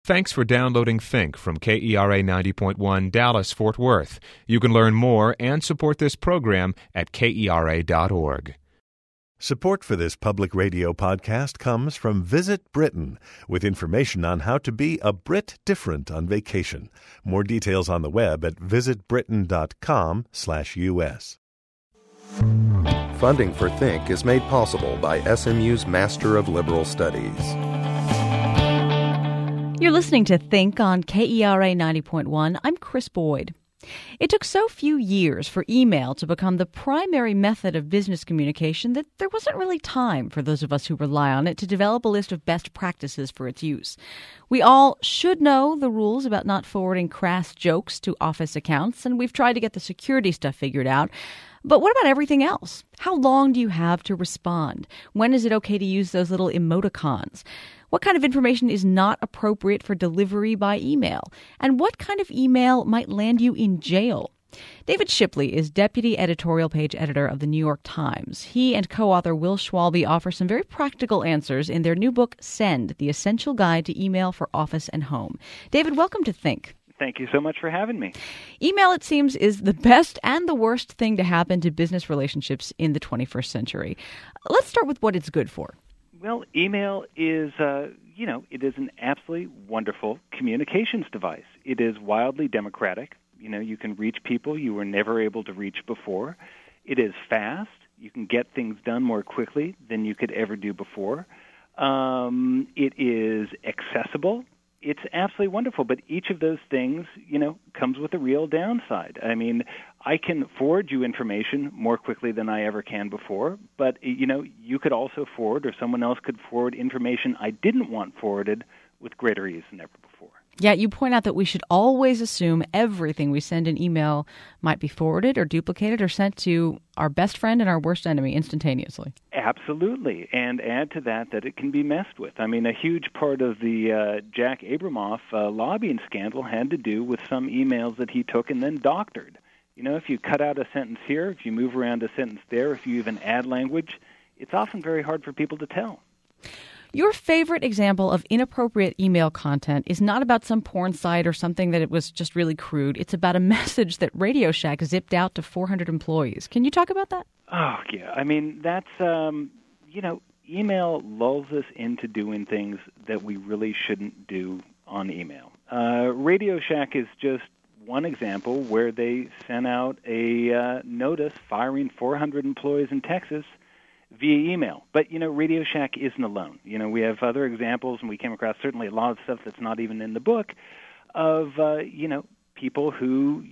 Thanks for downloading Think from KERA 90.1 Dallas, Fort Worth. You can learn more and support this program at KERA.org. Support for this public radio podcast comes from Visit Britain, with information on how to be a Brit different on vacation. More details on the web at visitbritain.com/US. Funding for Think is made possible by SMU's Master of Liberal Studies. You're listening to Think on KERA 90.1. I'm Chris Boyd. It took so few years for email to become the primary method of business communication that there wasn't really time for those of us who rely on it to develop a list of best practices for its use. We all should know the rules about not forwarding crass jokes to office accounts, and we've tried to get the security stuff figured out. But what about everything else? How long do you have to respond? When is it okay to use those little emoticons? What kind of information is not appropriate for delivery by email? And what kind of email might land you in jail? David Shipley is Deputy Editorial Page Editor of the New York Times. He and co-author Will Schwalbe offer some very practical answers in their new book, Send, The Essential Guide to Email for Office and Home. David, welcome to Think. Thank you so much for having me. Email, it seems, is the best and the worst thing to happen to business relationships in the 21st century. Let's start with what it's good for. Well, email is, it is an absolutely wonderful communications device. It is wildly democratic. You can reach people you were never able to reach before. It is fast. You can get things done more quickly than you could ever do before. It is accessible. It's absolutely wonderful, but each of those things, comes with a real downside. I mean, I can forward you information more quickly than I ever can before, but, you could also forward, or someone else could forward information I didn't want forwarded with greater ease than ever before. Yeah, you point out that we should always assume everything we send in email might be forwarded or duplicated or sent to our best friend and our worst enemy instantaneously. Absolutely, and add to that it can be messed with. I mean, a huge part of the Jack Abramoff lobbying scandal had to do with some emails that he took and then doctored. If you cut out a sentence here, if you move around a sentence there, if you even add language, it's often very hard for people to tell. Your favorite example of inappropriate email content is not about some porn site or something that it was just really crude. It's about a message that Radio Shack zipped out to 400 employees. Can you talk about that? Oh, yeah. I mean, that's, email lulls us into doing things that we really shouldn't do on email. Radio Shack is just one example where they sent out a notice firing 400 employees in Texas via email. But, Radio Shack isn't alone. We have other examples, and we came across certainly a lot of stuff that's not even in the book, of, people who,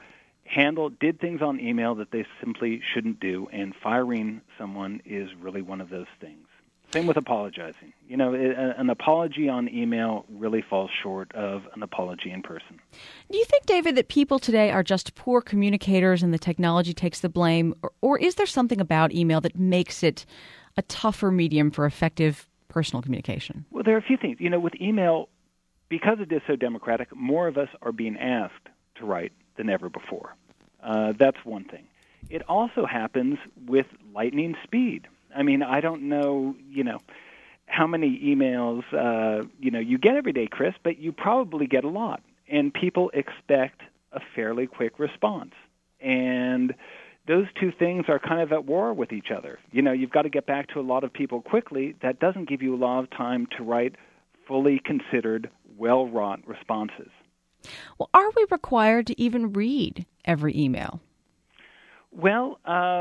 did things on email that they simply shouldn't do, and firing someone is really one of those things. Same with apologizing. An apology on email really falls short of an apology in person. Do you think, David, that people today are just poor communicators and the technology takes the blame? Or is there something about email that makes it a tougher medium for effective personal communication? Well, there are a few things. With email, because it is so democratic, more of us are being asked to write than ever before. That's one thing. It also happens with lightning speed. I mean, I don't know, how many emails, you get every day, Chris, but you probably get a lot. And people expect a fairly quick response. And those two things are kind of at war with each other. You've got to get back to a lot of people quickly. That doesn't give you a lot of time to write fully considered, well-wrought responses. Well, are we required to even read every email? Well,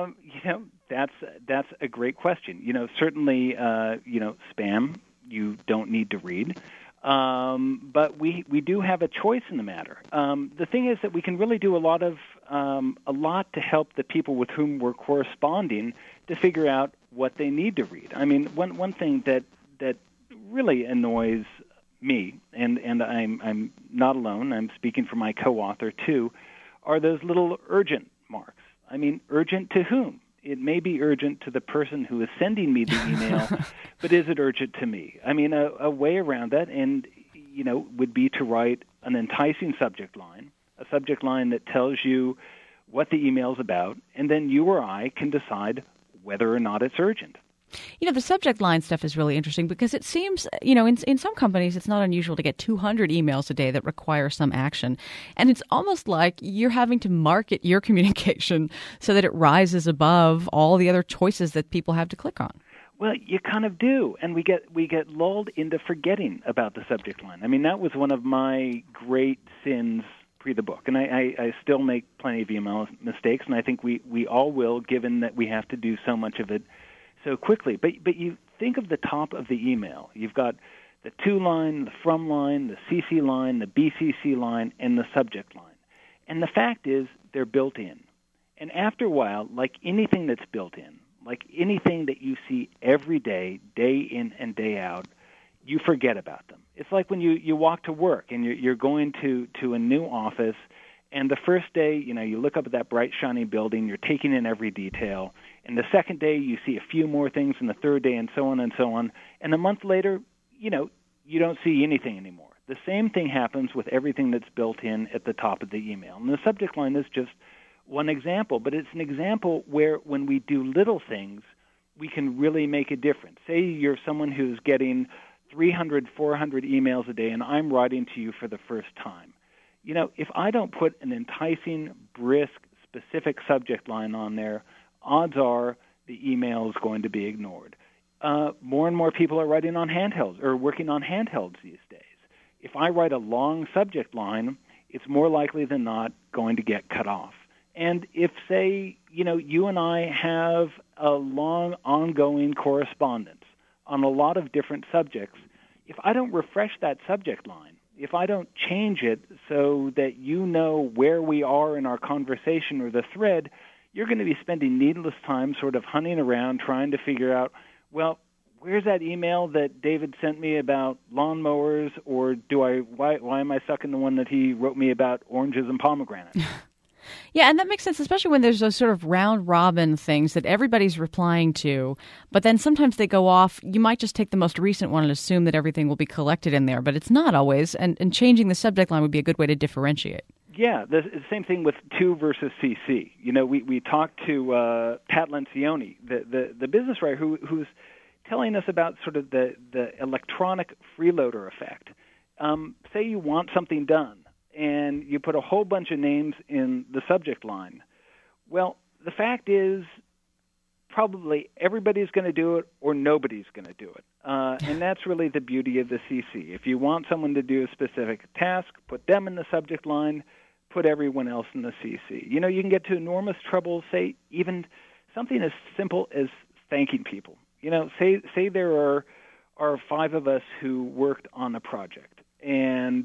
that's a great question. Certainly, spam you don't need to read, but we do have a choice in the matter. The thing is that we can really do a lot to help the people with whom we're corresponding to figure out what they need to read. I mean, one thing that really annoys me, and I'm not alone. I'm speaking for my co-author too. Are those little urgent marks? I mean, urgent to whom? It may be urgent to the person who is sending me the email, but is it urgent to me? I mean, a way around that, would be to write an enticing subject line, a subject line that tells you what the email's about, and then you or I can decide whether or not it's urgent. The subject line stuff is really interesting because it seems, in some companies, it's not unusual to get 200 emails a day that require some action. And it's almost like you're having to market your communication so that it rises above all the other choices that people have to click on. Well, you kind of do, and we get lulled into forgetting about the subject line. I mean, that was one of my great sins pre the book, and I still make plenty of email mistakes, and I think we all will, given that we have to do so much of it so quickly. But you think of the top of the email. You've got the to line, the from line, the CC line, the BCC line, and the subject line. And the fact is they're built in. And after a while, like anything that's built in, like anything that you see every day, day in and day out, you forget about them. It's like when you walk to work and you're going to a new office, and the first day, you look up at that bright, shiny building, you're taking in every detail, and the second day you see a few more things, and the third day, and so on and so on. And a month later, you don't see anything anymore. The same thing happens with everything that's built in at the top of the email. And the subject line is just one example, but it's an example where when we do little things, we can really make a difference. Say you're someone who's getting 300, 400 emails a day, and I'm writing to you for the first time. If I don't put an enticing, brisk, specific subject line on there, odds are the email is going to be ignored. More and more people are writing on handhelds or working on handhelds these days. If I write a long subject line, it's more likely than not going to get cut off. And if, say, you and I have a long, ongoing correspondence on a lot of different subjects, if I don't refresh that subject line, if I don't change it so that you know where we are in our conversation or the thread, you're going to be spending needless time sort of hunting around trying to figure out, well, where's that email that David sent me about lawnmowers, or why am I stuck in the one that he wrote me about oranges and pomegranates? Yeah, and that makes sense, especially when there's those sort of round-robin things that everybody's replying to, but then sometimes they go off. You might just take the most recent one and assume that everything will be collected in there, but it's not always, and changing the subject line would be a good way to differentiate. Yeah, the same thing with to versus CC. We talked to Pat Lencioni, the business writer, who's telling us about sort of the electronic freeloader effect. Say you want something done, and you put a whole bunch of names in the subject line. Well, the fact is probably everybody's going to do it or nobody's going to do it. And that's really the beauty of the CC. If you want someone to do a specific task, put them in the subject line, put everyone else in the CC. You can get to enormous trouble, say even something as simple as thanking people. Say there are five of us who worked on a project, and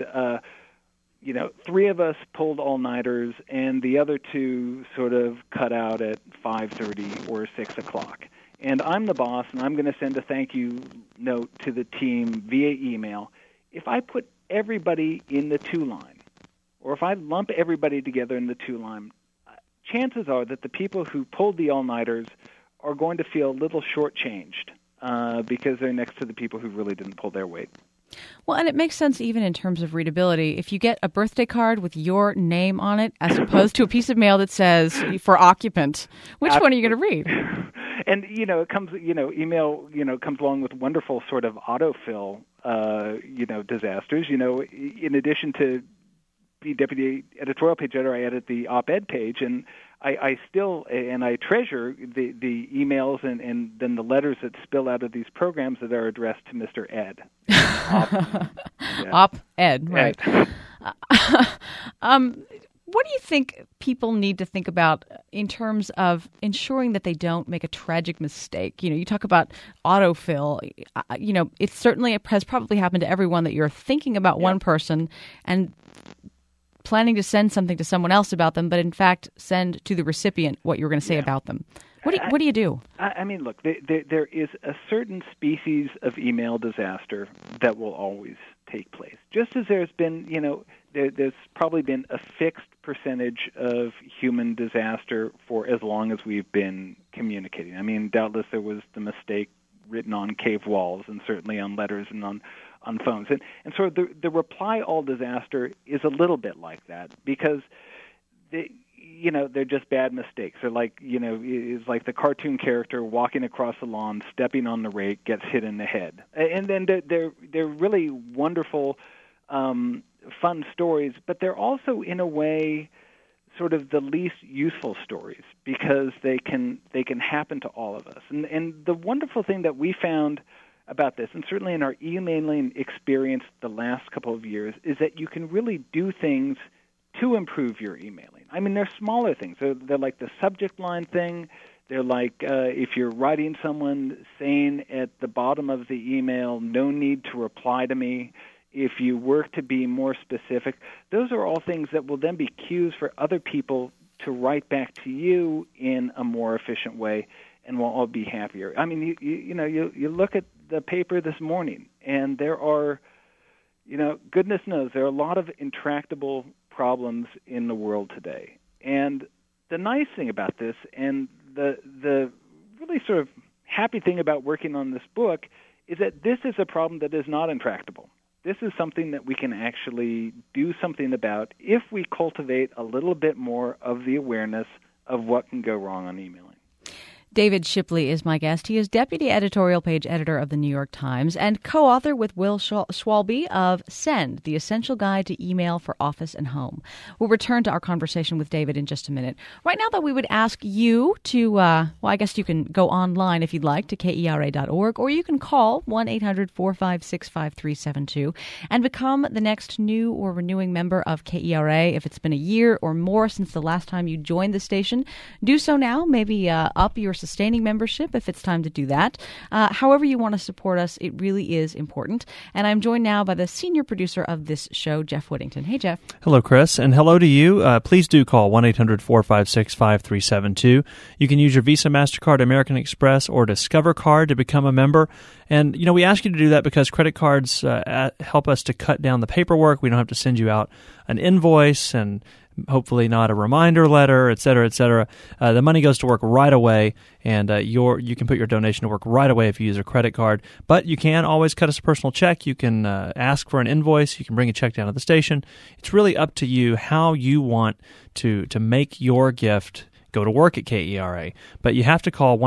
three of us pulled all-nighters, and the other two sort of cut out at 5:30 or 6 o'clock. And I'm the boss, and I'm going to send a thank you note to the team via email. If I put everybody in the to line, or if I lump everybody together in the to line, chances are that the people who pulled the all-nighters are going to feel a little shortchanged because they're next to the people who really didn't pull their weight. Well, and it makes sense even in terms of readability. If you get a birthday card with your name on it as opposed to a piece of mail that says for occupant, which one are you going to read? And, it comes, email, comes along with wonderful sort of autofill, disasters. In addition to be deputy editorial page editor, I edit the op-ed page, and I still, and I treasure the emails and then the letters that spill out of these programs that are addressed to Mr. Ed. Op-ed, right. What do you think people need to think about in terms of ensuring that they don't make a tragic mistake? You talk about autofill. It certainly has probably happened to everyone that you're thinking about one person and planning to send something to someone else about them, but in fact send to the recipient what you were going to say about them. What do you do? I mean, look, there is a certain species of email disaster that will always take place. Just as there's been, there's probably been a fixed percentage of human disaster for as long as we've been communicating. I mean, doubtless there was the mistake written on cave walls and certainly on letters and on phones. And so the reply all disaster is a little bit like that because they're just bad mistakes. They're like, it's like the cartoon character walking across the lawn, stepping on the rake, gets hit in the head. And then they're really wonderful, fun stories, but they're also, in a way, sort of the least useful stories because they can happen to all of us. And the wonderful thing that we found about this, and certainly in our emailing experience the last couple of years, is that you can really do things to improve your emailing. I mean, they're smaller things. They're like the subject line thing. They're like if you're writing someone saying at the bottom of the email, no need to reply to me. If you work to be more specific, those are all things that will then be cues for other people to write back to you in a more efficient way, and we'll all be happier. I mean, you look at the paper this morning, and there are, goodness knows, there are a lot of intractable problems in the world today. And the nice thing about this, and the really sort of happy thing about working on this book, is that this is a problem that is not intractable. This is something that we can actually do something about if we cultivate a little bit more of the awareness of what can go wrong on emailing. David Shipley is my guest. He is deputy editorial page editor of the New York Times and co-author with Will Schwalbe of Send, the Essential Guide to Email for Office and Home. We'll return to our conversation with David in just a minute. Right now, though, we would ask you to, I guess you can go online if you'd like to KERA.org, or you can call 1-800-456-5372 and become the next new or renewing member of KERA. If it's been a year or more since the last time you joined the station, do so now. Maybe up your sustaining membership if it's time to do that. However you want to support us, it really is important. And I'm joined now by the senior producer of this show, Jeff Whittington. Hey, Jeff. Hello, Chris, and hello to you. Please do call 1-800-456-5372. You can use your Visa, MasterCard, American Express, or Discover card to become a member. And, we ask you to do that because credit cards help us to cut down the paperwork. We don't have to send you out an invoice and hopefully not a reminder letter, et cetera, et cetera. The money goes to work right away, and you can put your donation to work right away if you use a credit card. But you can always cut us a personal check. You can ask for an invoice. You can bring a check down to the station. It's really up to you how you want to make your gift go to work at KERA. But you have to call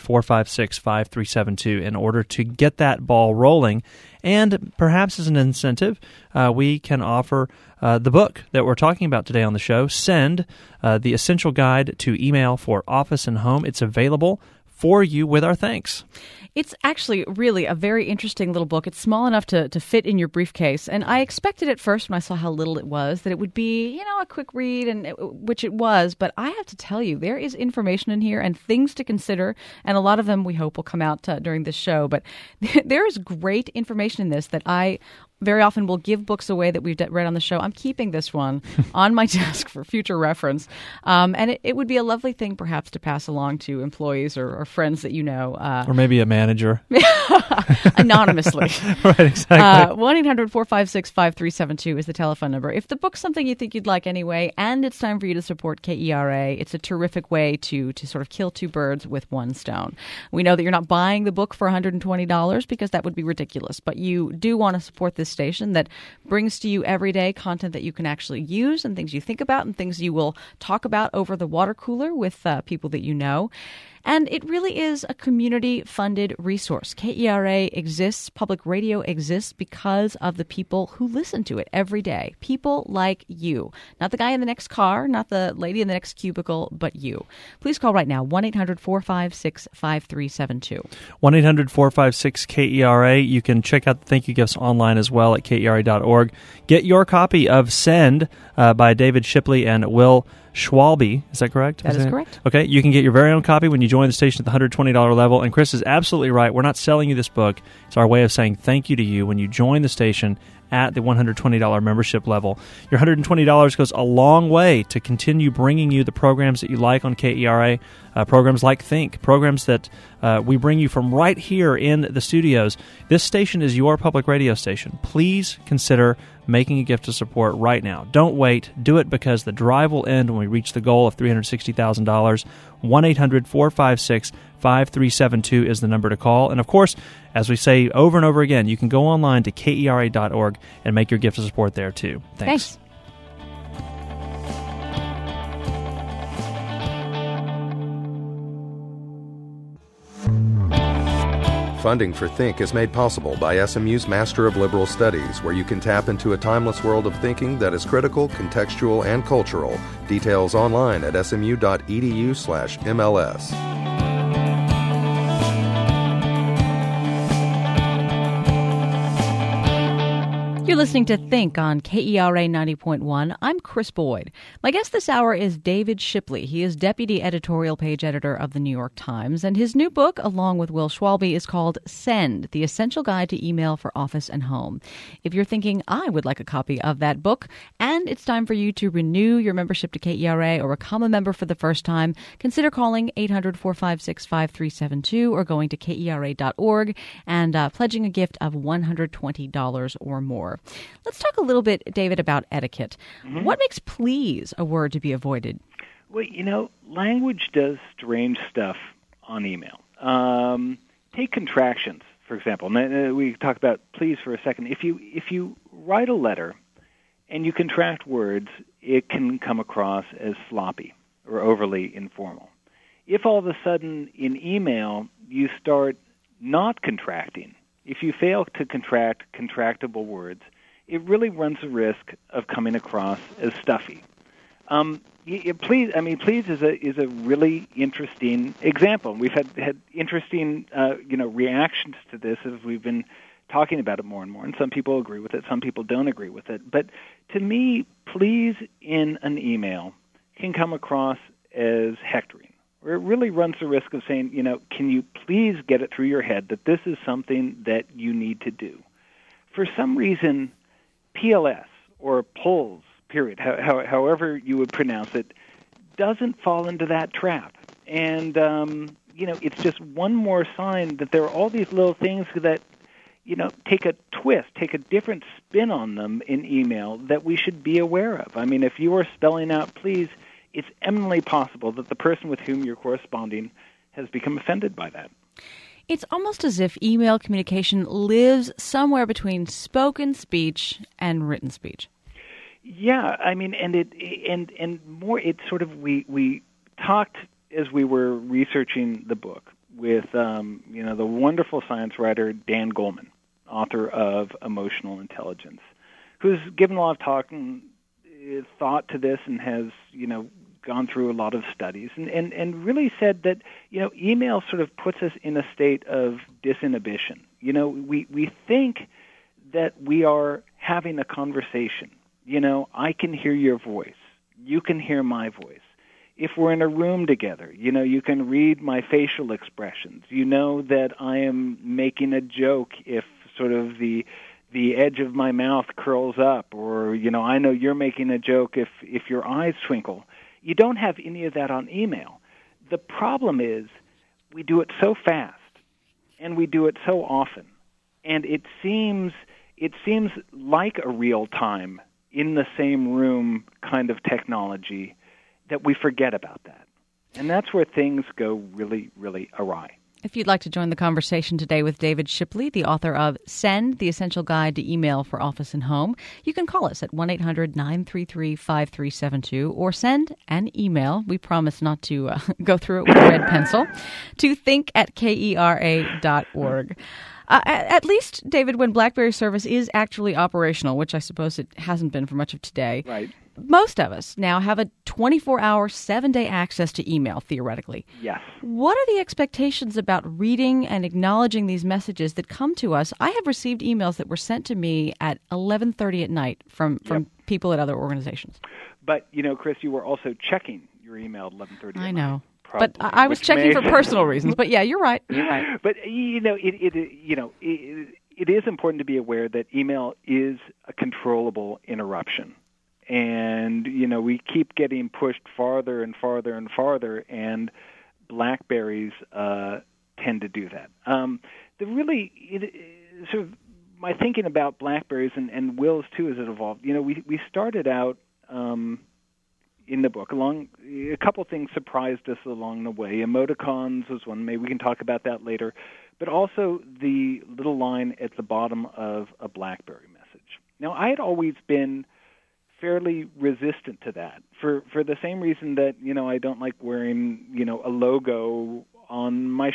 1-800-456-5372 in order to get that ball rolling. And perhaps as an incentive, we can offer the book that we're talking about today on the show, Send, the Essential Guide to Email for Office and Home. It's available for you with our thanks. It's actually really a very interesting little book. It's small enough to fit in your briefcase. And I expected at first, when I saw how little it was, that it would be, a quick read, which it was. But I have to tell you, there is information in here and things to consider. And a lot of them, we hope, will come out during this show. But there is great information in this that I very often will give books away that we've read on the show. I'm keeping this one on my desk for future reference. And it would be a lovely thing, perhaps, to pass along to employees or friends that you know. Or maybe a manager. Anonymously. Right, exactly. 1-800-456-5372 is the telephone number. If the book's something you think you'd like anyway, and it's time for you to support KERA, it's a terrific way to sort of kill two birds with one stone. We know that you're not buying the book for $120 because that would be ridiculous, but you do want to support this station that brings to you everyday content that you can actually use and things you think about and things you will talk about over the water cooler with people that you know. And it really is a community-funded resource. KERA exists, public radio exists because of the people who listen to it every day. People like you. Not the guy in the next car, not the lady in the next cubicle, but you. Please call right now, 1-800-456-5372. 1-800-456-KERA. You can check out the thank you gifts online as well at KERA.org. Get your copy of Send by David Shipley and Will Schwalbe. Is that correct? That is correct. Okay, you can get your very own copy when you join the station at the $120 level. And Chris is absolutely right. We're not selling you this book. It's our way of saying thank you to you when you join the station at the $120 membership level. Your $120 goes a long way to continue bringing you the programs that you like on KERA, programs like Think, programs that we bring you from right here in the studios. This station is your public radio station. Please consider making a gift of support right now. Don't wait. Do it because the drive will end when we reach the goal of $360,000. 1-800-456-5372 is the number to call. And of course, as we say over and over again, you can go online to KERA.org and make your gift of support there too. Thanks. Funding for Think is made possible by SMU's Master of Liberal Studies, where you can tap into a timeless world of thinking that is critical, contextual, and cultural. Details online at smu.edu/MLS. You're listening to Think on KERA 90.1. I'm Chris Boyd. My guest this hour is David Shipley. He is Deputy Editorial Page Editor of the New York Times, and his new book, along with Will Schwalbe, is called Send, The Essential Guide to Email for Office and Home. If you're thinking, I would like a copy of that book, and it's time for you to renew your membership to KERA or become a member for the first time, consider calling 800-456-5372 or going to KERA.org and pledging a gift of $120 or more. Let's talk a little bit, David, about etiquette. Mm-hmm. What makes please a word to be avoided? Well, language does strange stuff on email. Take contractions, for example. We talk about please for a second. If you write a letter and you contract words, it can come across as sloppy or overly informal. If all of a sudden in email you start not contracting, if you fail to contract contractable words, it really runs the risk of coming across as stuffy. Please is a really interesting example. We've had interesting reactions to this as we've been talking about it more and more, and some people agree with it, some people don't agree with it. But to me, please in an email can come across as hectoring, or it really runs the risk of saying, can you please get it through your head that this is something that you need to do? For some reason, PLS, or POLS, period, however you would pronounce it, doesn't fall into that trap. And, it's just one more sign that there are all these little things that, take a twist, take a different spin on them in email that we should be aware of. I mean, if you are spelling out please, it's eminently possible that the person with whom you're corresponding has become offended by that. It's almost as if email communication lives somewhere between spoken speech and written speech. Yeah, I mean, and more. It's sort of we talked as we were researching the book with the wonderful science writer Dan Goleman, author of Emotional Intelligence, who's given a lot of thought to this and has gone through a lot of studies and really said that email sort of puts us in a state of disinhibition. We think that we are having a conversation. I can hear your voice, you can hear my voice. If we're in a room together, you can read my facial expressions. You know that I am making a joke if sort of the edge of my mouth curls up, or I know you're making a joke if your eyes twinkle. You don't have any of that on email. The problem is we do it so fast and we do it so often, and it seems like a real-time, in the same room kind of technology that we forget about that. And that's where things go really, really awry. If you'd like to join the conversation today with David Shipley, the author of Send, The Essential Guide to Email for Office and Home, you can call us at 1-800-933-5372 or send an email. We promise not to go through it with a red pencil, to think@kera.org. At least, David, when BlackBerry service is actually operational, which I suppose it hasn't been for much of today, right, most of us now have a 24-hour, 7-day access to email, theoretically. Yes. What are the expectations about reading and acknowledging these messages that come to us? I have received emails that were sent to me at 11:30 at night from people at other organizations. But, Chris, you were also checking your email at 11:30 at night. I know. Probably, but I was checking for personal reasons. But yeah, you're right. You're right. But it is important to be aware that email is a controllable interruption, and we keep getting pushed farther and farther and farther, and BlackBerries tend to do that. Sort of my thinking about BlackBerries and Will's too as it evolved. We started out. In the book, a couple things surprised us along the way. Emoticons was one. Maybe we can talk about that later. But also the little line at the bottom of a BlackBerry message. Now, I had always been fairly resistant to that for the same reason that, I don't like wearing, a logo on my shirt.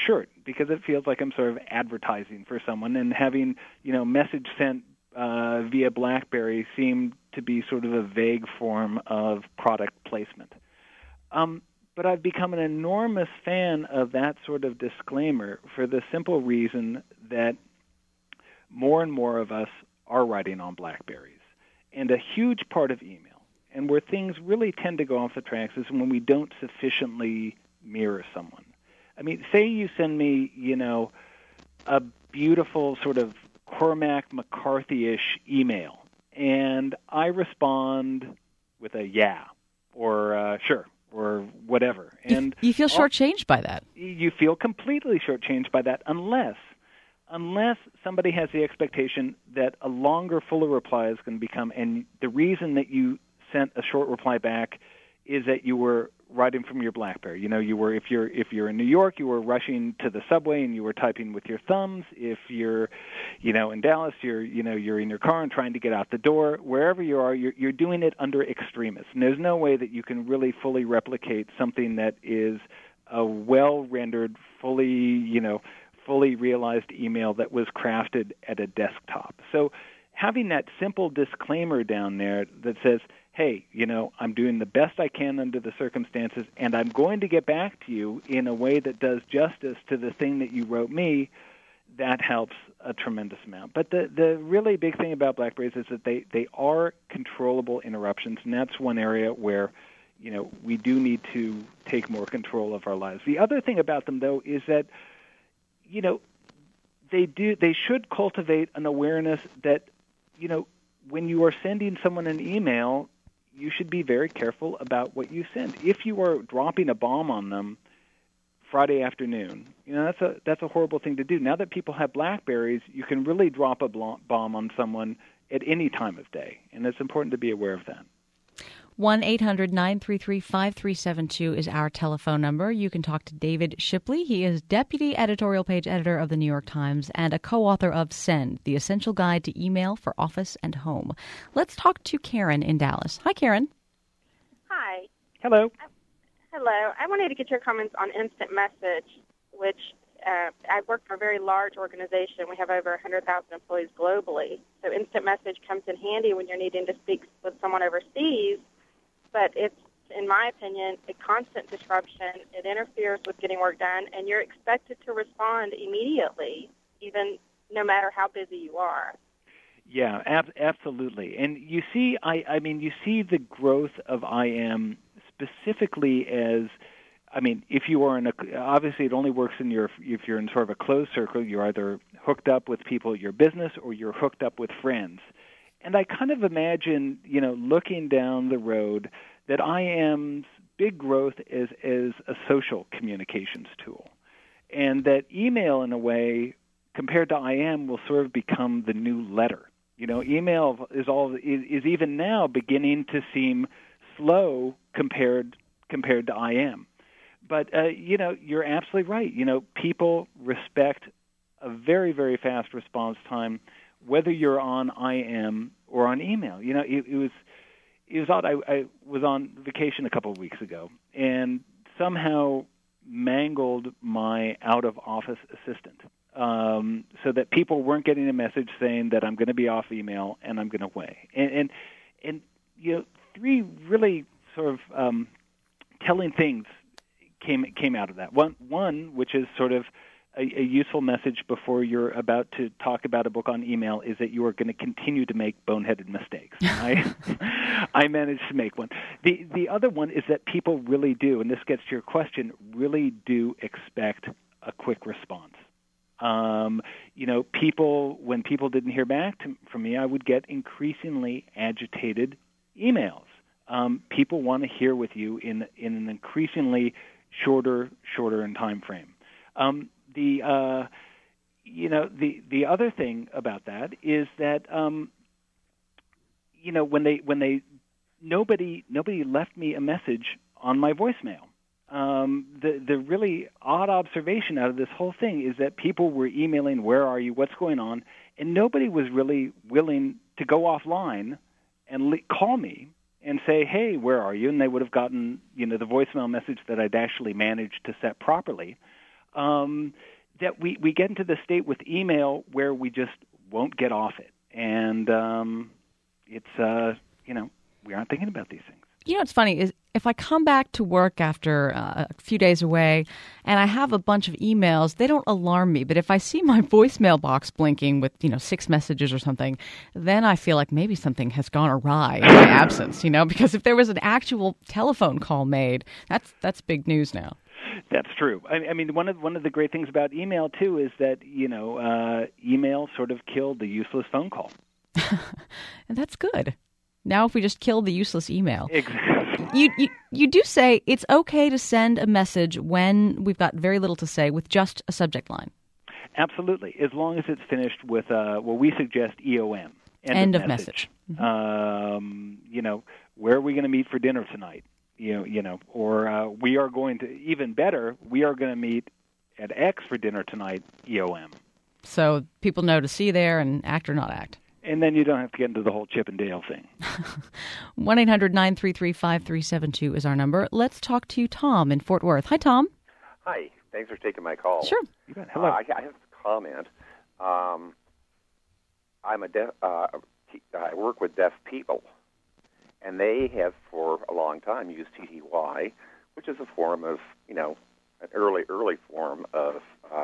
because it feels like I'm sort of advertising for someone, and having, message sent via BlackBerry seemed to be sort of a vague form of product placement. But I've become an enormous fan of that sort of disclaimer for the simple reason that more and more of us are writing on BlackBerries. And a huge part of email, and where things really tend to go off the tracks, is when we don't sufficiently mirror someone. I mean, say you send me, a beautiful sort of Cormac McCarthy-ish email, and I respond with a yeah, or sure, or whatever. And you feel shortchanged by that. You feel completely shortchanged by that unless somebody has the expectation that a longer, fuller reply is going to become, and the reason that you sent a short reply back is that you were writing from your BlackBerry. You were, if you're in New York, you were rushing to the subway and you were typing with your thumbs. If you're, in Dallas, you're in your car and trying to get out the door. Wherever you are, you're doing it under extremis. And there's no way that you can really fully replicate something that is a well-rendered, fully realized email that was crafted at a desktop. So having that simple disclaimer down there that says, hey, I'm doing the best I can under the circumstances, and I'm going to get back to you in a way that does justice to the thing that you wrote me, that helps a tremendous amount. But the really big thing about BlackBerries is that they are controllable interruptions, and that's one area where we do need to take more control of our lives. The other thing about them, though, is that they should cultivate an awareness that, when you are sending someone an email, you should be very careful about what you send. If you are dropping a bomb on them Friday afternoon, that's a horrible thing to do. Now that people have BlackBerries, you can really drop a bomb on someone at any time of day, and it's important to be aware of that. 1-800-933-5372 is our telephone number. You can talk to David Shipley. He is Deputy Editorial Page Editor of the New York Times and a co-author of Send, the Essential Guide to Email for Office and Home. Let's talk to Karen in Dallas. Hi, Karen. Hi. Hello. Hello. I wanted to get your comments on Instant Message, which I work for a very large organization. We have over 100,000 employees globally. So Instant Message comes in handy when you're needing to speak with someone overseas, but it's, in my opinion, a constant disruption. It interferes with getting work done, and you're expected to respond immediately, even no matter how busy you are. Yeah, absolutely. And you see, you see the growth of IM specifically as, if you are obviously it only works if you're in sort of a closed circle. You're either hooked up with people at your business or you're hooked up with friends. And I kind of imagine, looking down the road, that IM's big growth is a social communications tool, and that email, in a way, compared to IM, will sort of become the new letter. Email is even now beginning to seem slow compared to IM. But you're absolutely right. People respect a very, very fast response time, whether you're on IM or on email. It was odd. I was on vacation a couple of weeks ago and somehow mangled my out-of-office assistant, so that people weren't getting a message saying that I'm going to be off email and I'm going to away. And three really sort of telling things came out of that. One, which is sort of a useful message before you're about to talk about a book on email, is that you are going to continue to make boneheaded mistakes. I managed to make one. The other one is that people really do, and this gets to your question, really do expect a quick response. People, when people didn't hear back from me, I would get increasingly agitated emails. People want to hear with you in an increasingly shorter in time frame. The other thing about that is that when nobody left me a message on my voicemail. The really odd observation out of this whole thing is that people were emailing, where are you, what's going on, and nobody was really willing to go offline and call me and say, hey, where are you? And they would have gotten, the voicemail message that I'd actually managed to set properly. that we get into the state with email where we just won't get off it. And it's, we aren't thinking about these things. You know what's funny is if I come back to work after a few days away and I have a bunch of emails, they don't alarm me. But if I see my voicemail box blinking with, 6 messages or something, then I feel like maybe something has gone awry in my absence, because if there was an actual telephone call made, that's big news now. That's true. I mean, one of the great things about email, too, is that, email sort of killed the useless phone call. And that's good. Now if we just kill the useless email. Exactly. You do say it's okay to send a message when we've got very little to say with just a subject line. Absolutely, as long as it's finished with what we suggest EOM. End of message. Mm-hmm. Where are we going to meet for dinner tonight? Or we are going to, even better, we are going to meet at X for dinner tonight, EOM. So people know to see you there and act or not act. And then you don't have to get into the whole Chip and Dale thing. 1-800-933-5372 is our number. Let's talk to Tom in Fort Worth. Hi, Tom. Hi. Thanks for taking my call. Sure. You bet. Hello. I have a comment. I'm a deaf. I work with deaf people, and they have for a long time used TTY, which is a form of, an early form of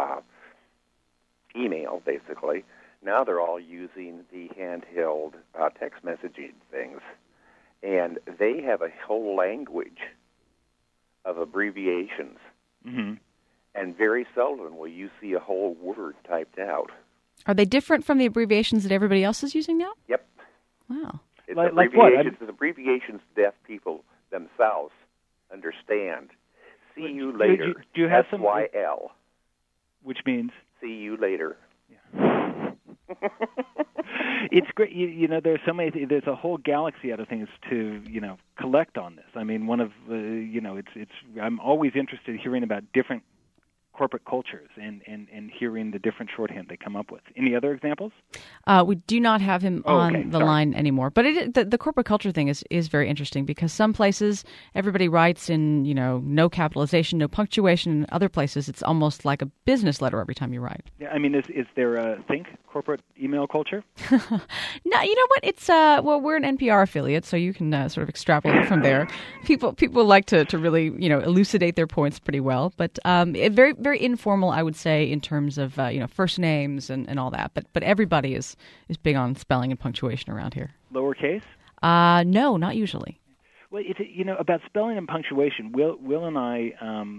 email, basically. Now they're all using the handheld text messaging things, and they have a whole language of abbreviations. Mm-hmm. And very seldom will you see a whole word typed out. Are they different from the abbreviations that everybody else is using now? Yep. Wow. It's like abbreviations. what? It's abbreviations deaf people themselves understand. See you later. Do you have some? SYL. Which means? See you later. Yeah. It's great. There's so many. There's a whole galaxy out of things to collect on this. I mean, one of it's. I'm always interested in hearing about different corporate cultures and hearing the different shorthand they come up with. Any other examples? We do not have him on the line anymore. But the corporate culture thing is very interesting because some places everybody writes in no capitalization, no punctuation. In other places it's almost like a business letter every time you write. Yeah, I mean, is there a corporate email culture? No, you know what? It's we're an NPR affiliate, so you can sort of extrapolate from there. People like to really elucidate their points pretty well, but very very informal, I would say, in terms of first names and all that. But everybody is big on spelling and punctuation around here. Lowercase? No, not usually. Well, about spelling and punctuation. Will and I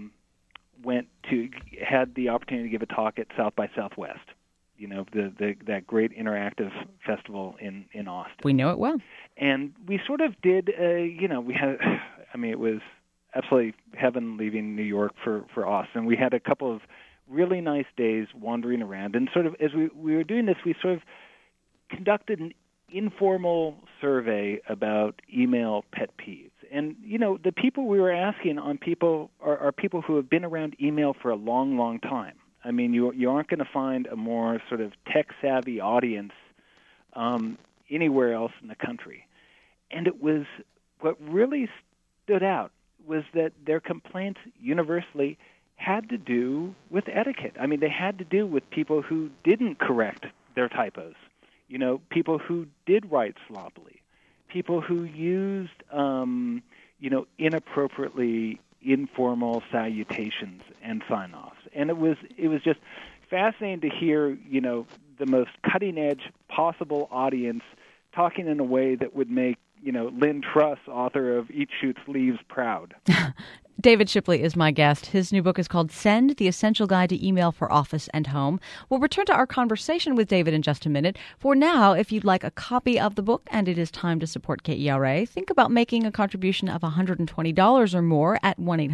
had the opportunity to give a talk at South by Southwest. That great interactive festival in Austin. We know it well. And we sort of did, we had, it was absolutely heaven leaving New York for Austin. We had a couple of really nice days wandering around. And sort of as we were doing this, we sort of conducted an informal survey about email pet peeves. And, the people we were asking are people who have been around email for a long, long time. I mean, you aren't going to find a more sort of tech-savvy audience anywhere else in the country. And it was what really stood out was that their complaints universally had to do with etiquette. I mean, they had to do with people who didn't correct their typos, people who did write sloppily, people who used, inappropriately informal salutations and sign-offs. And it was just fascinating to hear, the most cutting-edge possible audience talking in a way that would make, Lynn Truss, author of Eat Shoots Leaves, proud. David Shipley is my guest. His new book is called Send, The Essential Guide to Email for Office and Home. We'll return to our conversation with David in just a minute. For now, if you'd like a copy of the book and it is time to support KERA, think about making a contribution of $120 or more at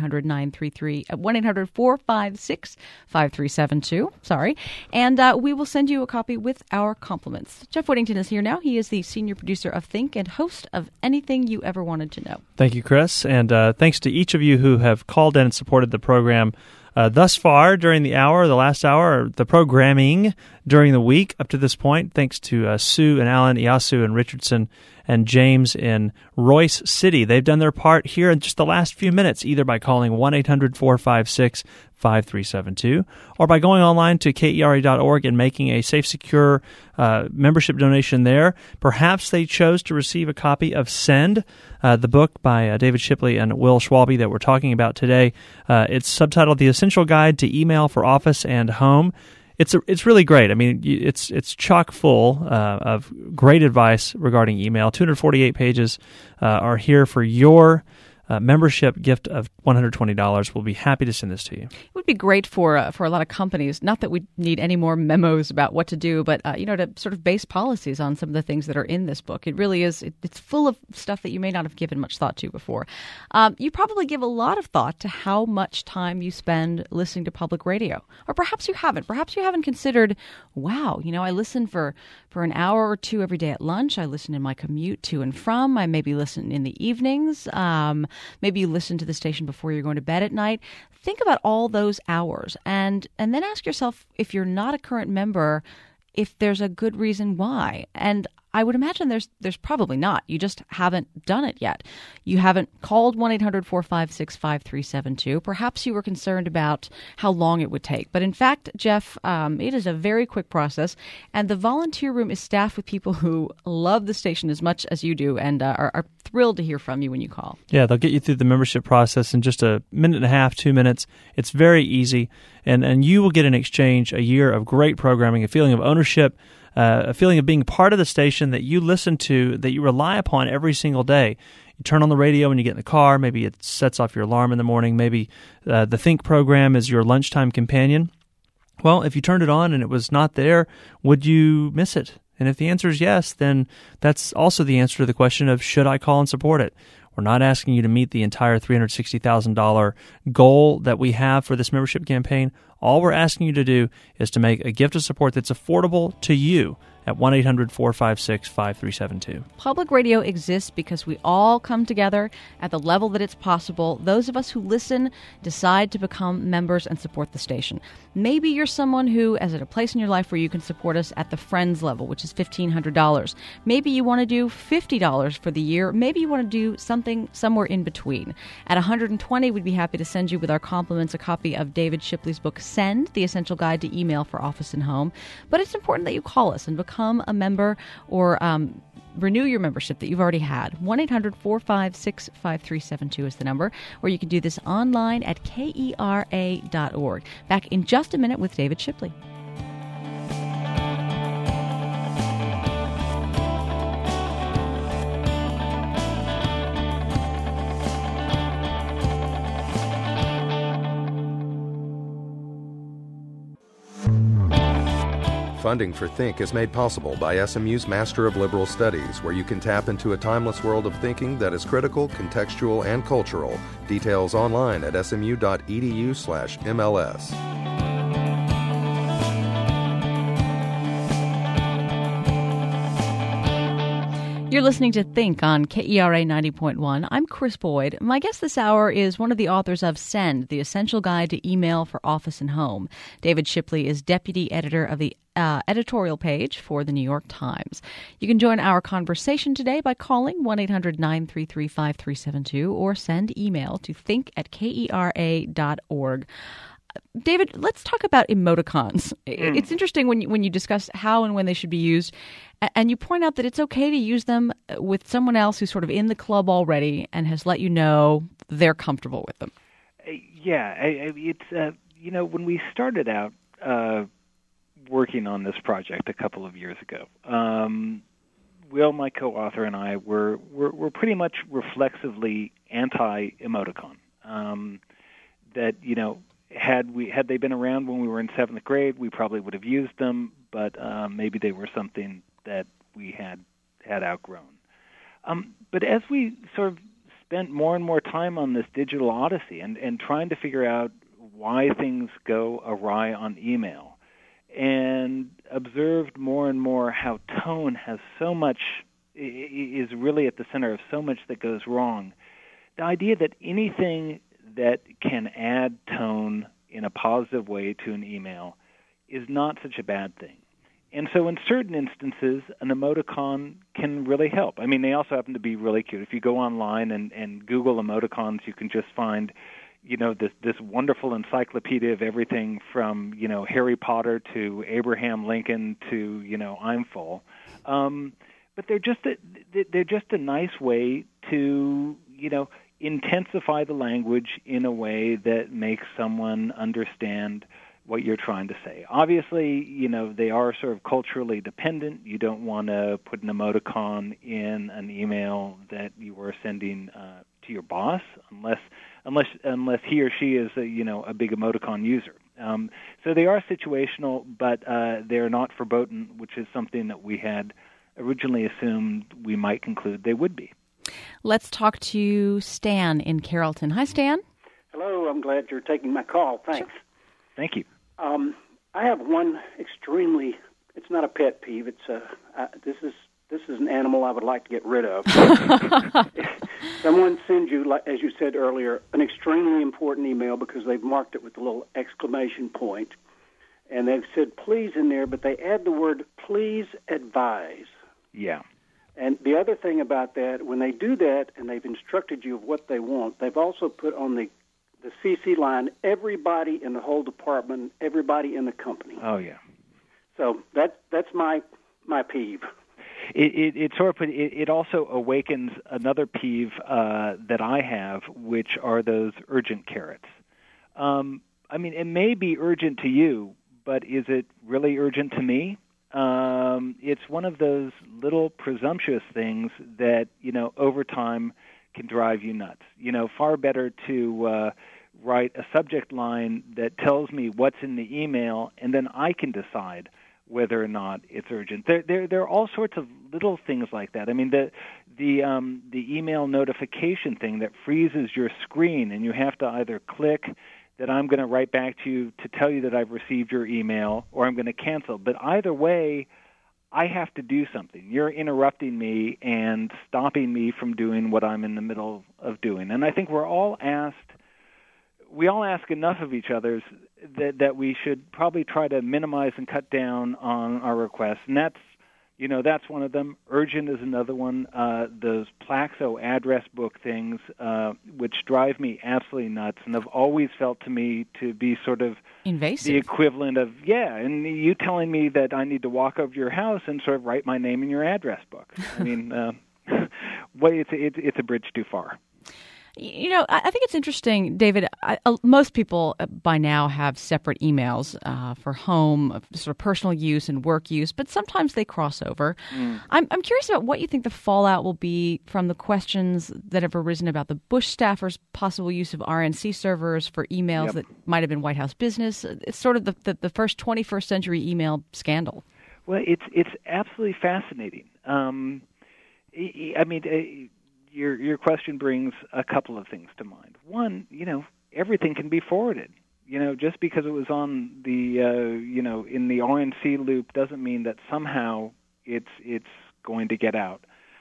1-800-456-5372. Sorry. And we will send you a copy with our compliments. Jeff Whittington is here now. He is the senior producer of Think and host of Anything You Ever Wanted to Know. Thank you, Chris. And thanks to each of you who have called in and supported the program. thus far during the last hour, the programming during the week up to this point, thanks to Sue and Alan, Iasu and Richardson and James in Royce City. They've done their part here in just the last few minutes, either by calling 1-800-456-5372 or by going online to KERA.org and making a safe, secure membership donation there. Perhaps they chose to receive a copy of Send, the book by David Shipley and Will Schwalbe that we're talking about today. It's subtitled The Essential Guide to Email for Office and Home. It's really great. I mean, it's chock full of great advice regarding email. 248 pages are here for your membership gift of $120. We'll be happy to send this to you. It would be great for a lot of companies. Not that we need any more memos about what to do, but to sort of base policies on some of the things that are in this book. It really is. It's full of stuff that you may not have given much thought to before. You probably give a lot of thought to how much time you spend listening to public radio, or perhaps you haven't. Perhaps you haven't considered, wow, I listen for an hour or two every day at lunch. I listen in my commute to and from. I maybe listen in the evenings. Maybe you listen to the station before you're going to bed at night. Think about all those hours and then ask yourself, if you're not a current member, if there's a good reason why. And I would imagine there's probably not. You just haven't done it yet. You haven't called 1-800-456-5372. Perhaps you were concerned about how long it would take. But in fact, Jeff, it is a very quick process. And the volunteer room is staffed with people who love the station as much as you do and are thrilled to hear from you when you call. Yeah, they'll get you through the membership process in just a minute and a half, 2 minutes. It's very easy. And you will get in exchange a year of great programming, a feeling of ownership, a feeling of being part of the station that you listen to, that you rely upon every single day. You turn on the radio when you get in the car. Maybe it sets off your alarm in the morning. Maybe the Think program is your lunchtime companion. Well, if you turned it on and it was not there, would you miss it? And if the answer is yes, then that's also the answer to the question of, should I call and support it? We're not asking you to meet the entire $360,000 goal that we have for this membership campaign. All we're asking you to do is to make a gift of support that's affordable to you at 1-800-456-5372. Public radio exists because we all come together at the level that it's possible. Those of us who listen decide to become members and support the station. Maybe you're someone who is at a place in your life where you can support us at the Friends level, which is $1,500. Maybe you want to do $50 for the year. Maybe you want to do something somewhere in between. At $120, we'd be happy to send you with our compliments a copy of David Shipley's book, Send, The Essential Guide to Email for Office and Home. But it's important that you call us and become a member or renew your membership that you've already had. 1-800-456-5372 is the number, or you can do this online at KERA.org. Back in just a minute with David Shipley. Funding for Think is made possible by SMU's Master of Liberal Studies, where you can tap into a timeless world of thinking that is critical, contextual, and cultural. Details online at smu.edu/MLS. You're listening to Think on KERA 90.1. I'm Chris Boyd. My guest this hour is one of the authors of Send, The Essential Guide to Email for Office and Home. David Shipley is deputy editor of the editorial page for the New York Times. You can join our conversation today by calling 1-800-933-5372 or send email to think@kera.org. David, let's talk about emoticons. It's interesting when you discuss how and when they should be used, and you point out that it's okay to use them with someone else who's sort of in the club already and has let you know they're comfortable with them. It's when we started out working on this project a couple of years ago, Will, my co-author, and I were pretty much reflexively anti-emoticon. Had they been around when we were in 7th grade, we probably would have used them, but maybe they were something that we had outgrown. But as we sort of spent more and more time on this digital odyssey and trying to figure out why things go awry on email, and observed more and more how tone has so much, is really at the center of so much that goes wrong, the idea that anything that can add tone in a positive way to an email is not such a bad thing. And so in certain instances, an emoticon can really help. I mean, they also happen to be really cute. If you go online and Google emoticons, you can just find, this wonderful encyclopedia of everything from, Harry Potter to Abraham Lincoln to, I'm full. But they're just a nice way to, intensify the language in a way that makes someone understand what you're trying to say. Obviously, they are sort of culturally dependent. You don't want to put an emoticon in an email that you are sending to your boss, unless he or she is a big emoticon user. So they are situational, but they're not verboten, which is something that we had originally assumed we might conclude they would be. Let's talk to Stan in Carrollton. Hi, Stan. Hello. I'm glad you're taking my call. Thanks. Sure. Thank you. I have one extremely. It's not a pet peeve. It's this is an animal I would like to get rid of. Someone sends you, like, as you said earlier, an extremely important email because they've marked it with a little exclamation point, and they've said please in there, but they add the word please advise. Yeah. And the other thing about that, when they do that and they've instructed you of what they want, they've also put on the CC line everybody in the whole department, everybody in the company. Oh, yeah. So that's my peeve. It also awakens another peeve that I have, which are those urgent carrots. I mean, it may be urgent to you, but is it really urgent to me? It's one of those little presumptuous things that, over time can drive you nuts. Far better to write a subject line that tells me what's in the email, and then I can decide whether or not it's urgent. There are all sorts of little things like that. I mean, the email notification thing that freezes your screen, and you have to either click that I'm going to write back to you to tell you that I've received your email, or I'm going to cancel. But either way, I have to do something. You're interrupting me and stopping me from doing what I'm in the middle of doing. And I think we all ask enough of each other that we should probably try to minimize and cut down on our requests. And that's one of them. Urgent is another one. Those Plaxo address book things, which drive me absolutely nuts and have always felt to me to be sort of invasive. The equivalent of, and you telling me that I need to walk over to your house and sort of write my name in your address book. I mean, it's a bridge too far. I think it's interesting, David. Most people by now have separate emails for home, sort of personal use and work use, but sometimes they cross over. I'm curious about what you think the fallout will be from the questions that have arisen about the Bush staffers' possible use of RNC servers for emails that might have been White House business. It's sort of the first 21st century email scandal. Well, it's absolutely fascinating. Your question brings a couple of things to mind. One, everything can be forwarded. Just because it was on the, in the RNC loop doesn't mean that somehow it's going to get out.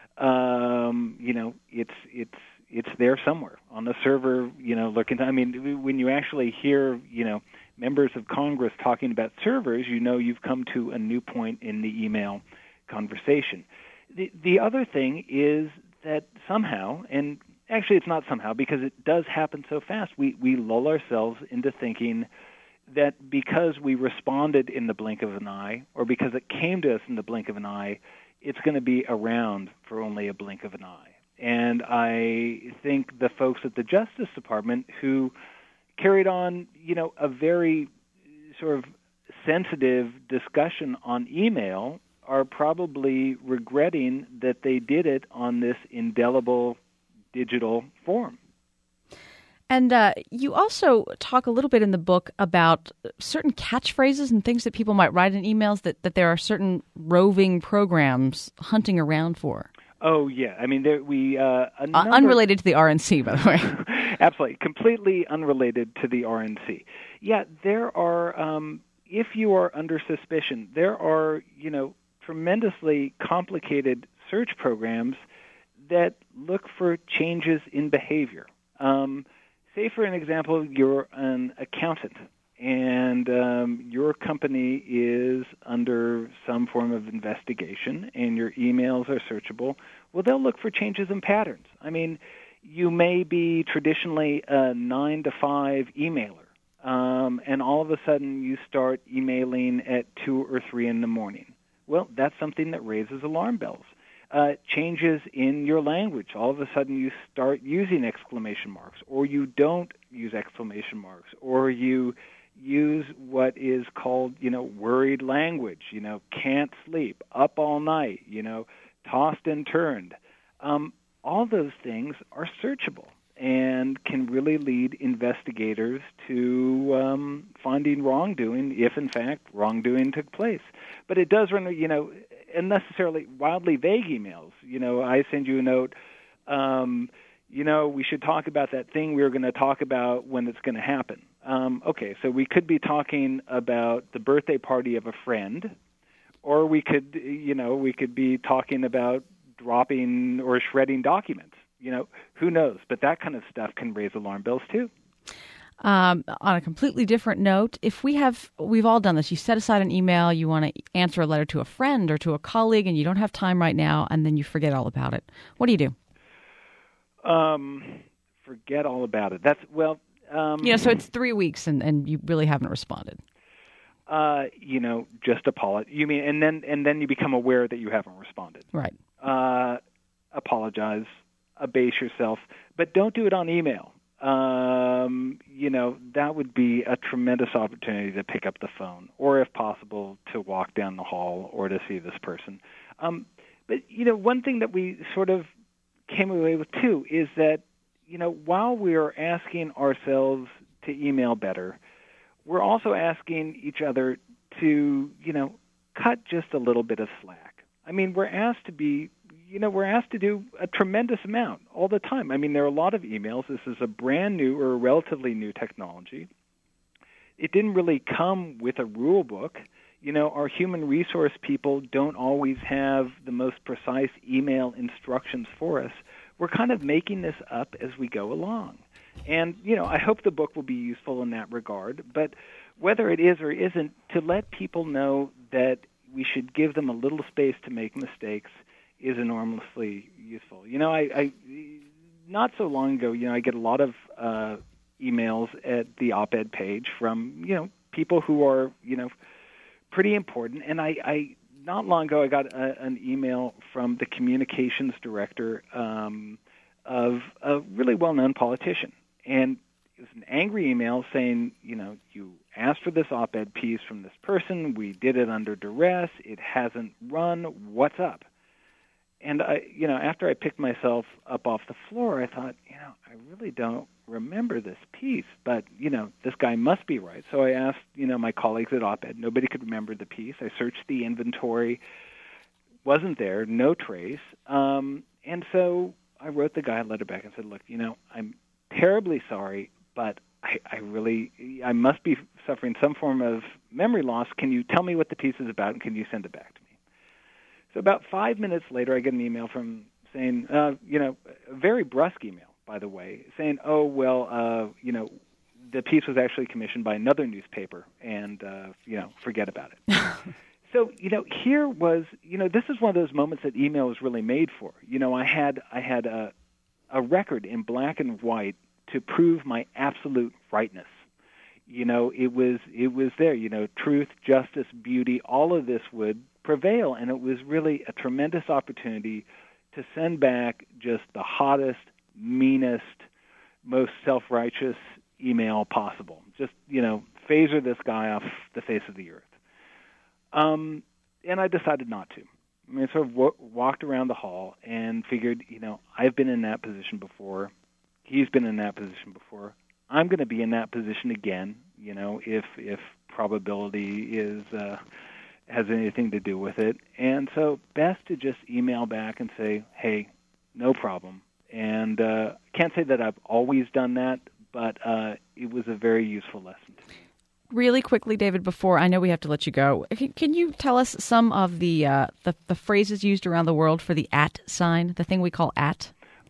It's there somewhere on the server. Looking. When you actually hear, members of Congress talking about servers, you've come to a new point in the email conversation. The other thing is that somehow, and actually it's not somehow because it does happen so fast, we lull ourselves into thinking that because we responded in the blink of an eye or because it came to us in the blink of an eye, it's going to be around for only a blink of an eye. And I think the folks at the Justice Department who carried on, a very sort of sensitive discussion on email are probably regretting that they did it on this indelible digital form. And you also talk a little bit in the book about certain catchphrases and things that people might write in emails that there are certain roving programs hunting around for. Oh, yeah. Unrelated to the RNC, by the way. Absolutely. Completely unrelated to the RNC. Yeah, there are, if you are under suspicion, there are, tremendously complicated search programs that look for changes in behavior. Say, for an example, you're an accountant company is under some form of investigation and your emails are searchable, well, they'll look for changes in patterns. I mean, you may be traditionally a 9 to 5 emailer, and all of a sudden you start emailing at 2 or 3 in the morning. Well, that's something that raises alarm bells. Changes in your language. All of a sudden you start using exclamation marks, or you don't use exclamation marks, or you use what is called, worried language, can't sleep, up all night, tossed and turned. All those things are searchable and can really lead investigators to finding wrongdoing if, in fact, wrongdoing took place. But it does run, unnecessarily wildly vague emails. I send you a note, we should talk about that thing we were going to talk about when it's going to happen. Okay, so we could be talking about the birthday party of a friend, or we could be talking about dropping or shredding documents. Who knows? But that kind of stuff can raise alarm bells too. On a completely different note, we've all done this. You set aside an email, you want to answer a letter to a friend or to a colleague, and you don't have time right now, and then you forget all about it. What do you do? Forget all about it. That's, well... so it's 3 weeks, and you really haven't responded. Just apologize. You mean, and then you become aware that you haven't responded. Right. Apologize, abase yourself, but don't do it on email. That would be a tremendous opportunity to pick up the phone, or if possible, to walk down the hall or to see this person. But one thing that we sort of came away with too is that, while we are asking ourselves to email better, we're also asking each other to, cut just a little bit of slack. I mean, we're asked to do a tremendous amount all the time. I mean, there are a lot of emails. This is a brand new or a relatively new technology. It didn't really come with a rule book. Our human resource people don't always have the most precise email instructions for us. We're kind of making this up as we go along. And, I hope the book will be useful in that regard. But whether it is or isn't, to let people know that we should give them a little space to make mistakes is enormously useful. I not so long ago, I get a lot of emails at the op-ed page from, people who are, pretty important. And I not long ago, I got an email from the communications director of a really well-known politician. And it was an angry email saying, you asked for this op-ed piece from this person. We did it under duress. It hasn't run. What's up? And after I picked myself up off the floor, I thought, I really don't remember this piece, but this guy must be right. So I asked, my colleagues at op-ed. Nobody could remember the piece. I searched the inventory, wasn't there, no trace. And so I wrote the guy a letter back and said, look, I'm terribly sorry, but I must be suffering some form of memory loss. Can you tell me what the piece is about, and can you send it back to me? So about 5 minutes later, I get an email from saying, a very brusque email, by the way, saying, the piece was actually commissioned by another newspaper, and, forget about it. So, here was, this is one of those moments that email was really made for. I had a record in black and white to prove my absolute rightness. It was there, truth, justice, beauty, all of this would prevail, and it was really a tremendous opportunity to send back just the hottest, meanest, most self-righteous email possible. Just, phaser this guy off the face of the earth. And I decided not to. I sort of walked around the hall and figured, I've been in that position before. He's been in that position before. I'm going to be in that position again, if probability has anything to do with it. And so best to just email back and say, hey, no problem. And can't say that I've always done that, but it was a very useful lesson to me. Really quickly, David, before I know we have to let you go, can you tell us some of the phrases used around the world for the @ sign, the thing we call @?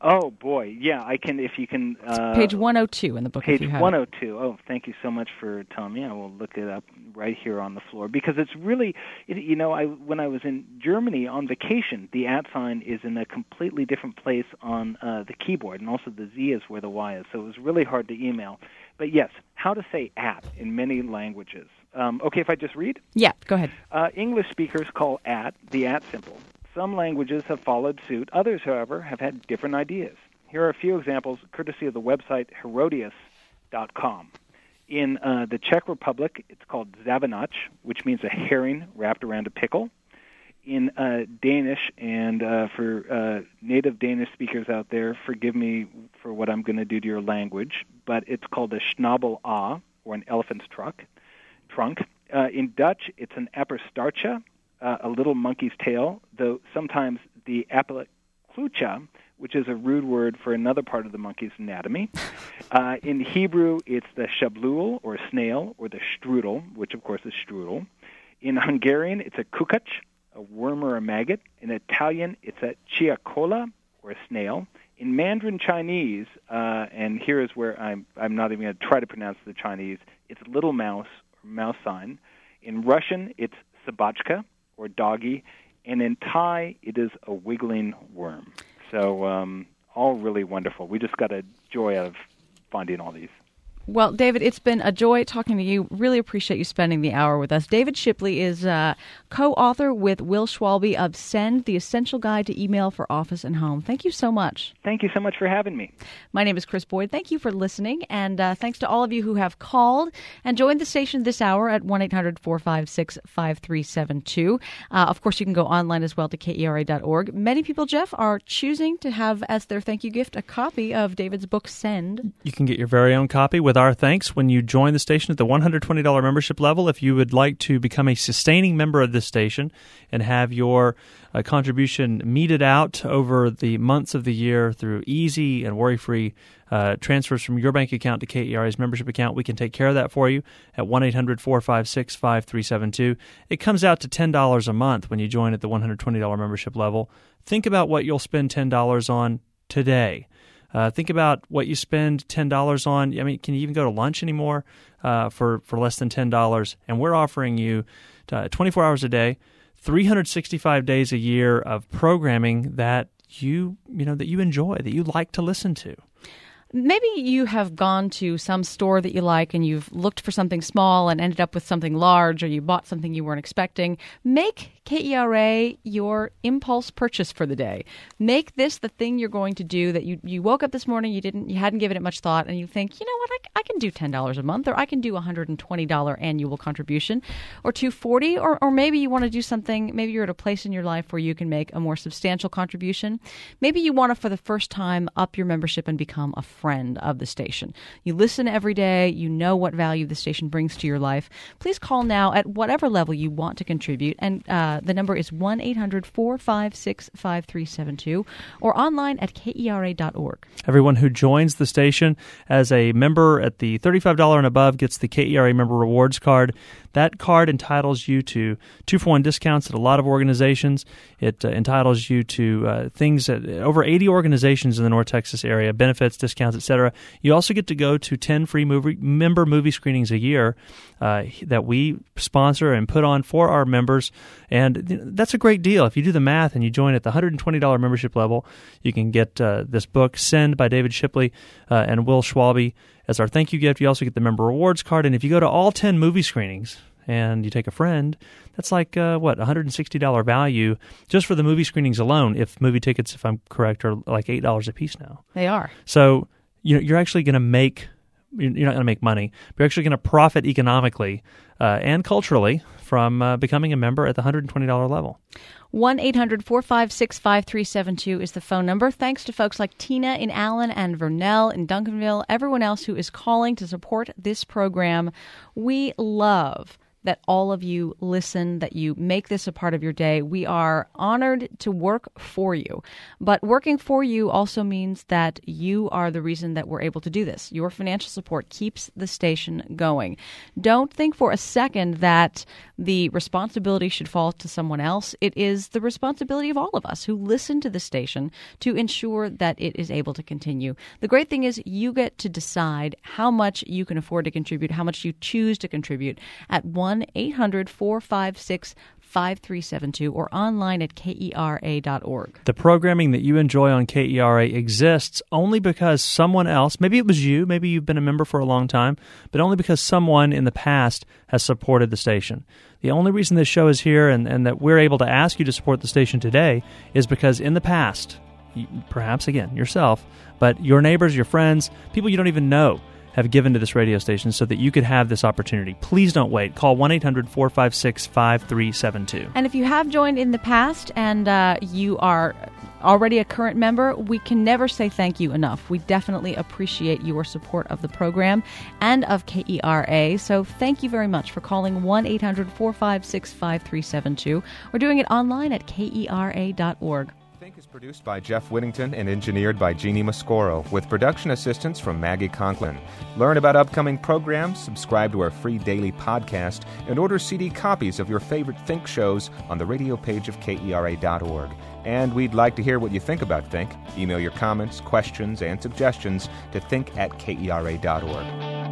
Oh, boy. Yeah, I can, if you can... page 102 in the book. Page if you have 102. Oh, thank you so much for telling me. I will look it up right here on the floor, because it's really, when I was in Germany on vacation, the @ sign is in a completely different place on the keyboard, and also the Z is where the Y is, so it was really hard to email. But yes, how to say @ in many languages. Okay, if I just read? Yeah, go ahead. English speakers call @ the @ symbol. Some languages have followed suit. Others, however, have had different ideas. Here are a few examples, courtesy of the website Herodias.com. In the Czech Republic, it's called zavinač, which means a herring wrapped around a pickle. In Danish, and for native Danish speakers out there, forgive me for what I'm going to do to your language, but it's called a schnabel a, or an elephant's trunk. In Dutch, it's an aperstartje, a little monkey's tail, though sometimes the apelklucha, which is a rude word for another part of the monkey's anatomy. In Hebrew, it's the shablul, or snail, or the strudel, which of course is strudel. In Hungarian, it's a kukac, a worm or a maggot. In Italian, it's a chiacola, or a snail. In Mandarin Chinese, and here is where I'm not even going to try to pronounce the Chinese, it's little mouse, or mouse sign. In Russian, it's sabachka, or doggy, and in Thai, it is a wiggling worm. So all really wonderful. We just got a joy out of finding all these. Well, David, it's been a joy talking to you. Really appreciate you spending the hour with us. David Shipley is co-author with Will Schwalbe of Send, the Essential Guide to Email for Office and Home. Thank you so much. Thank you so much for having me. My name is Chris Boyd. Thank you for listening, and thanks to all of you who have called and joined the station this hour at 1-800-456-5372. Of course, you can go online as well to KERA.org. Many people, Jeff, are choosing to have as their thank you gift a copy of David's book, Send. You can get your very own copy with our thanks when you join the station at the $120 membership level. If you would like to become a sustaining member of this station and have your contribution meted out over the months of the year through easy and worry-free transfers from your bank account to KERA's membership account, we can take care of that for you at 1-800-456-5372. It comes out to $10 a month when you join at the $120 membership level. Think about what you'll spend $10 on today. Think about what you spend $10 on. I mean, can you even go to lunch anymore for less than $10? And we're offering you 24 hours a day, 365 days a year of programming that you enjoy, that you like to listen to. Maybe you have gone to some store that you like and you've looked for something small and ended up with something large, or you bought something you weren't expecting. Make KERA your impulse purchase for the day. Make this the thing you're going to do that you woke up this morning, you hadn't given it much thought, and you think, you know what, I can do $10 a month, or I can do a $120 annual contribution, or $240, or maybe you want to do something, maybe you're at a place in your life where you can make a more substantial contribution. Maybe you want to, for the first time, up your membership and become a friend of the station. You listen every day. You know what value the station brings to your life. Please call now at whatever level you want to contribute, and the number is 1-800-456-5372, or online at KERA.org. Everyone who joins the station as a member at the $35 and above gets the KERA Member Rewards Card. That card entitles you to 2-for-1 discounts at a lot of organizations. It entitles you to things at over 80 organizations in the North Texas area, benefits, discounts, etc. You also get to go to 10 free member movie screenings a year that we sponsor and put on for our members. And that's a great deal. If you do the math and you join at the $120 membership level, you can get this book, Send by David Shipley and Will Schwalbe, as our thank you gift. You also get the member rewards card. And if you go to all 10 movie screenings and you take a friend, that's like, $160 value just for the movie screenings alone, if movie tickets, if I'm correct, are like $8 a piece now. They are. So you're actually going to make, you're not going to make money, but you're actually going to profit economically and culturally from becoming a member at the $120 level. 1-800-456-5372 is the phone number. Thanks to folks like Tina in Allen and Vernell in Duncanville, everyone else who is calling to support this program. We love that all of you listen, that you make this a part of your day. We are honored to work for you. But working for you also means that you are the reason that we're able to do this. Your financial support keeps the station going. Don't think for a second that the responsibility should fall to someone else. It is the responsibility of all of us who listen to the station to ensure that it is able to continue. The great thing is you get to decide how much you can afford to contribute, how much you choose to contribute at 1-800-456-5372 or online at KERA.org. The programming that you enjoy on KERA exists only because someone else, maybe it was you, maybe you've been a member for a long time, but only because someone in the past has supported the station. The only reason this show is here and that we're able to ask you to support the station today is because in the past, perhaps again, yourself, but your neighbors, your friends, people you don't even know have given to this radio station so that you could have this opportunity. Please don't wait. Call 1-800-456-5372. And if you have joined in the past and you are already a current member, we can never say thank you enough. We definitely appreciate your support of the program and of KERA. So thank you very much for calling 1-800-456-5372 or doing it online at KERA.org. Think is produced by Jeff Whittington and engineered by Jeannie Mascoro with production assistance from Maggie Conklin. Learn about upcoming programs, subscribe to our free daily podcast, and order CD copies of your favorite Think shows on the radio page of KERA.org. And we'd like to hear what you think about Think. Email your comments, questions, and suggestions to think@KERA.org.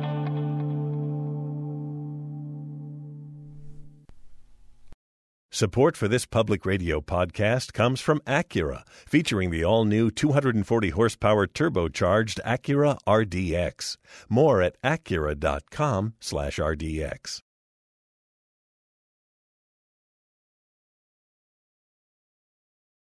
Support for this public radio podcast comes from Acura, featuring the all-new 240-horsepower turbocharged Acura RDX. More at Acura.com/RDX.